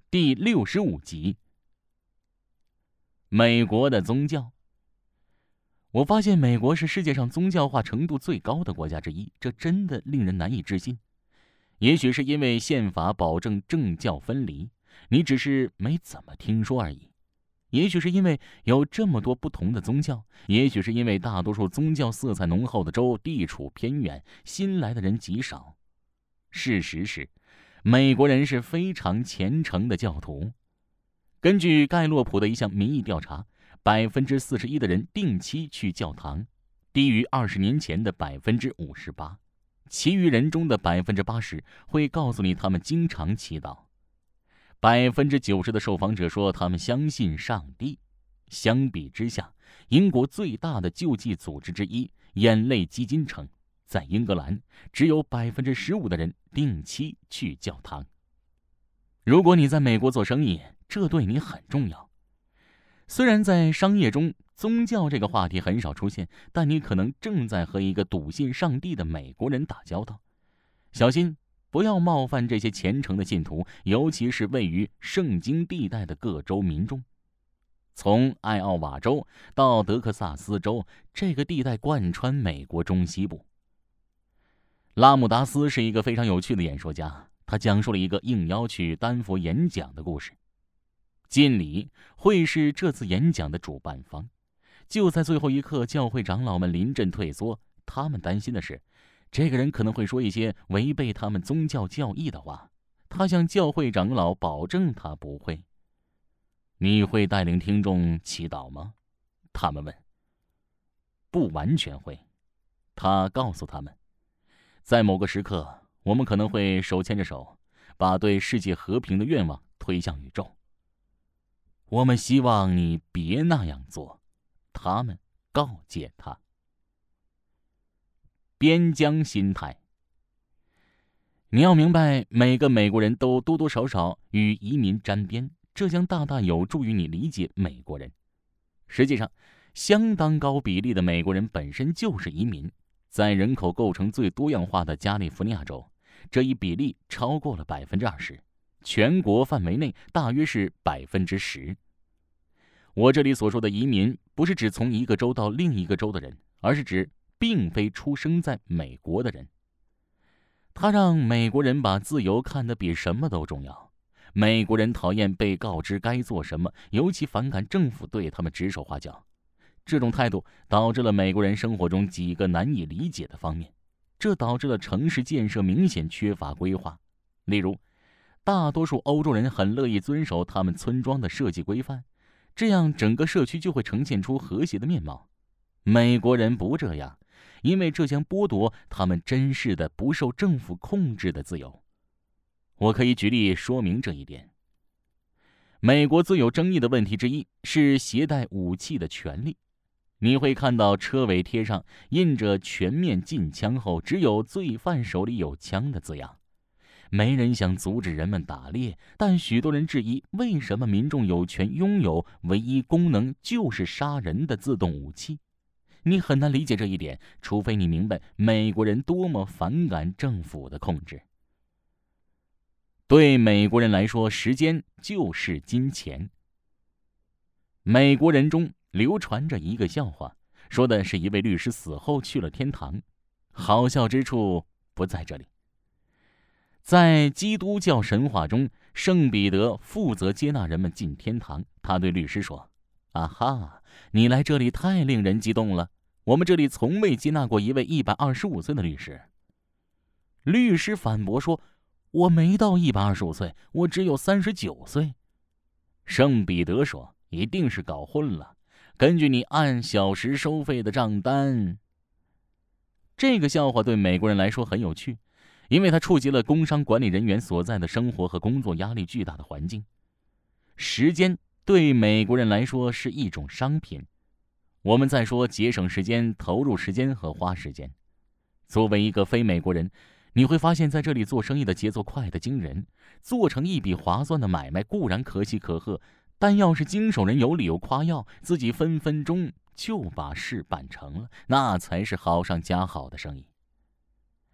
第65集。美国的宗教。我发现美国是世界上宗教化程度最高的国家之一，这真的令人难以置信。也许是因为宪法保证政教分离，你只是没怎么听说而已；也许是因为有这么多不同的宗教；也许是因为大多数宗教色彩浓厚的州地处偏远，新来的人极少。事实是，美国人是非常虔诚的教徒。根据盖洛普的一项民意调查，41%的人定期去教堂，低于20年前的58%。其余人中的80%会告诉你他们经常祈祷。90%的受访者说他们相信上帝。相比之下，英国最大的救济组织之一眼泪基金称，在英格兰只有15%的人定期去教堂。如果你在美国做生意，这对你很重要。虽然在商业中宗教这个话题很少出现，但你可能正在和一个笃信上帝的美国人打交道。小心不要冒犯这些虔诚的信徒，尤其是位于圣经地带的各州民众。从艾奥瓦州到德克萨斯州，这个地带贯穿美国中西部。拉姆达斯是一个非常有趣的演说家，他讲述了一个应邀去丹佛演讲的故事。尽理会是这次演讲的主办方，就在最后一刻，教会长老们临阵退缩。他们担心的是，这个人可能会说一些违背他们宗教教义的话。他向教会长老保证他不会。你会带领听众祈祷吗？他们问。不完全会。他告诉他们，在某个时刻，我们可能会手牵着手，把对世界和平的愿望推向宇宙。我们希望你别那样做，他们告诫他。边疆心态。你要明白，每个美国人都多多少少与移民沾边，这将大大有助于你理解美国人。实际上，相当高比例的美国人本身就是移民。在人口构成最多样化的加利福尼亚州，这一比例超过了20%，全国范围内大约是10%。我这里所说的移民，不是指从一个州到另一个州的人，而是指并非出生在美国的人。他让美国人把自由看得比什么都重要。美国人讨厌被告知该做什么，尤其反感政府对他们指手画脚。这种态度导致了美国人生活中几个难以理解的方面，这导致了城市建设明显缺乏规划。例如，大多数欧洲人很乐意遵守他们村庄的设计规范，这样整个社区就会呈现出和谐的面貌。美国人不这样，因为这将剥夺他们真实的不受政府控制的自由。我可以举例说明这一点。美国最有争议的问题之一是携带武器的权利。你会看到车尾贴上印着全面禁枪后只有罪犯手里有枪的字样。没人想阻止人们打猎，但许多人质疑为什么民众有权拥有唯一功能就是杀人的自动武器。你很难理解这一点，除非你明白美国人多么反感政府的控制。对美国人来说，时间就是金钱。美国人中流传着一个笑话，说的是一位律师死后去了天堂。好笑之处不在这里。在基督教神话中，圣彼得负责接纳人们进天堂。他对律师说：啊哈，你来这里太令人激动了，我们这里从未接纳过一位125岁的律师。律师反驳说：我没到125岁，我只有39岁。圣彼得说：一定是搞混了，根据你按小时收费的账单。这个笑话对美国人来说很有趣，因为它触及了工商管理人员所在的生活和工作压力巨大的环境。时间对美国人来说是一种商品。我们在说节省时间、投入时间和花时间。作为一个非美国人，你会发现在这里做生意的节奏快得惊人，做成一笔划算的买卖固然可喜可贺，但要是经手人有理由夸耀自己分分钟就把事办成了，那才是好上加好的生意。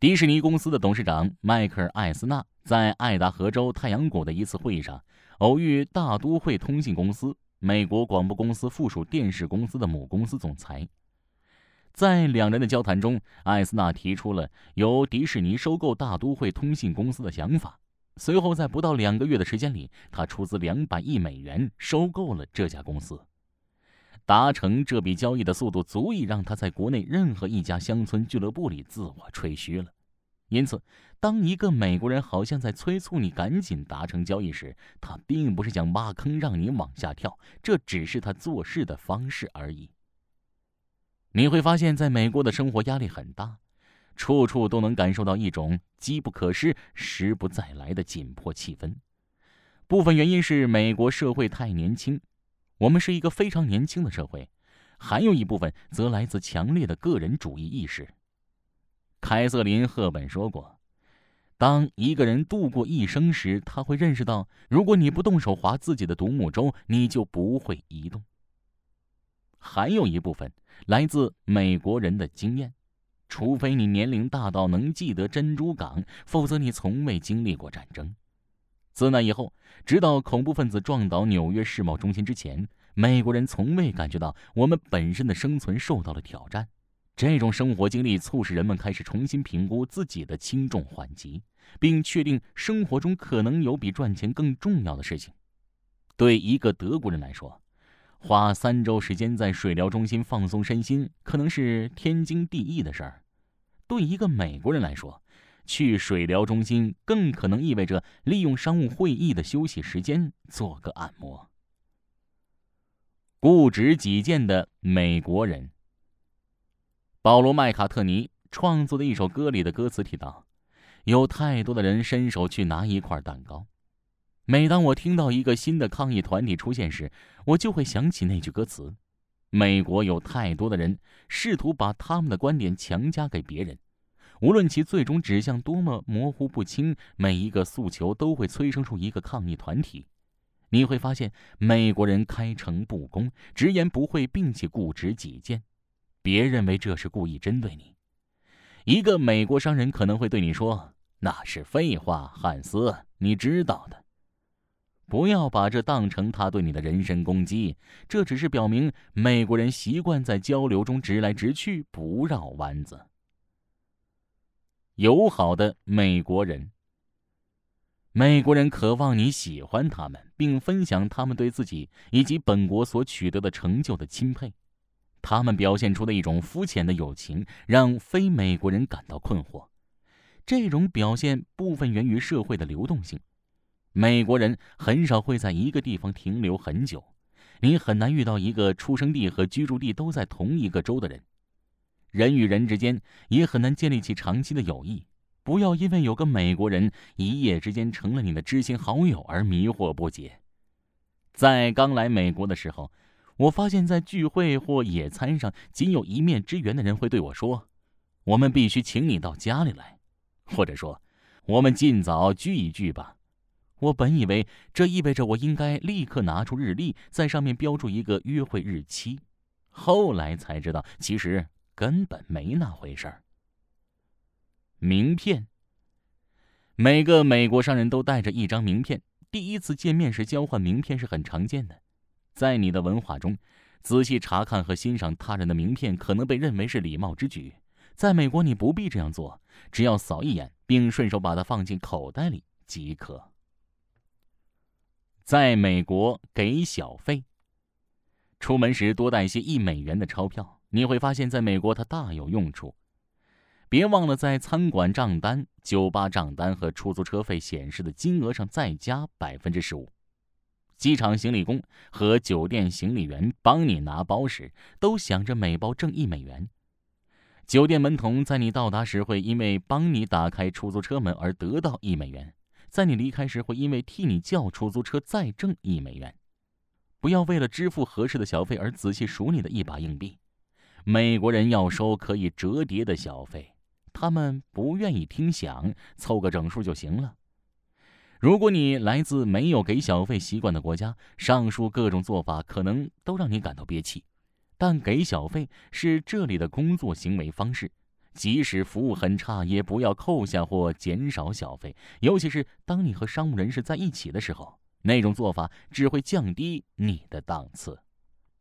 迪士尼公司的董事长迈克尔·艾斯纳在爱达荷州太阳谷的一次会议上，偶遇大都会通信公司，美国广播公司附属电视公司的母公司总裁。在两人的交谈中，艾斯纳提出了由迪士尼收购大都会通信公司的想法。随后，在不到2个月的时间里，他出资200亿美元收购了这家公司。达成这笔交易的速度足以让他在国内任何一家乡村俱乐部里自我吹嘘了。因此，当一个美国人好像在催促你赶紧达成交易时，他并不是想挖坑让你往下跳，这只是他做事的方式而已。你会发现在美国的生活压力很大，处处都能感受到一种机不可失、时不再来的紧迫气氛。部分原因是美国社会太年轻，我们是一个非常年轻的社会，还有一部分则来自强烈的个人主义意识。凯瑟琳·赫本说过，当一个人度过一生时，他会认识到，如果你不动手划自己的独木舟，你就不会移动。还有一部分来自美国人的经验，除非你年龄大到能记得珍珠港，否则你从未经历过战争。自那以后，直到恐怖分子撞倒纽约世贸中心之前，美国人从未感觉到我们本身的生存受到了挑战。这种生活经历促使人们开始重新评估自己的轻重缓急，并确定生活中可能有比赚钱更重要的事情。对一个德国人来说，花3周时间在水疗中心放松身心，可能是天经地义的事儿。对一个美国人来说，去水疗中心更可能意味着利用商务会议的休息时间做个按摩。固执己见的美国人。保罗·麦卡特尼创作的一首歌里的歌词提到，有太多的人伸手去拿一块蛋糕。每当我听到一个新的抗议团体出现时，我就会想起那句歌词：美国有太多的人试图把他们的观点强加给别人，无论其最终指向多么模糊不清，每一个诉求都会催生出一个抗议团体。你会发现，美国人开诚布公，直言不讳，并且固执己见。别认为这是故意针对你。一个美国商人可能会对你说：“那是废话，汉斯，你知道的。”不要把这当成他对你的人身攻击，这只是表明美国人习惯在交流中直来直去，不绕弯子。友好的美国人。美国人渴望你喜欢他们，并分享他们对自己以及本国所取得的成就的钦佩。他们表现出的一种肤浅的友情，让非美国人感到困惑。这种表现部分源于社会的流动性。美国人很少会在一个地方停留很久，你很难遇到一个出生地和居住地都在同一个州的人。人与人之间也很难建立起长期的友谊。不要因为有个美国人一夜之间成了你的知心好友而迷惑不解。在刚来美国的时候，我发现在聚会或野餐上，仅有一面之缘的人会对我说：“我们必须请你到家里来。”或者说：“我们尽早聚一聚吧。”我本以为这意味着我应该立刻拿出日历，在上面标注一个约会日期。后来才知道，其实根本没那回事儿。名片。每个美国商人都带着一张名片，第一次见面时交换名片是很常见的。在你的文化中，仔细查看和欣赏他人的名片可能被认为是礼貌之举。在美国，你不必这样做，只要扫一眼，并顺手把它放进口袋里即可。在美国给小费。出门时多带些$1的钞票，你会发现在美国它大有用处。别忘了在餐馆账单、酒吧账单和出租车费显示的金额上再加15%。机场行李工和酒店行李员帮你拿包时，都想着每包挣$1。酒店门童在你到达时会因为帮你打开出租车门而得到$1，在你离开时会因为替你叫出租车再挣$1。不要为了支付合适的小费而仔细数你的一把硬币。美国人要收可以折叠的小费，他们不愿意听响，凑个整数就行了。如果你来自没有给小费习惯的国家，上述各种做法可能都让你感到憋气。但给小费是这里的工作行为方式， 即使服务很差，也不要扣下或减少小费，尤其是当你和商务人士在一起的时候，那种做法只会降低你的档次。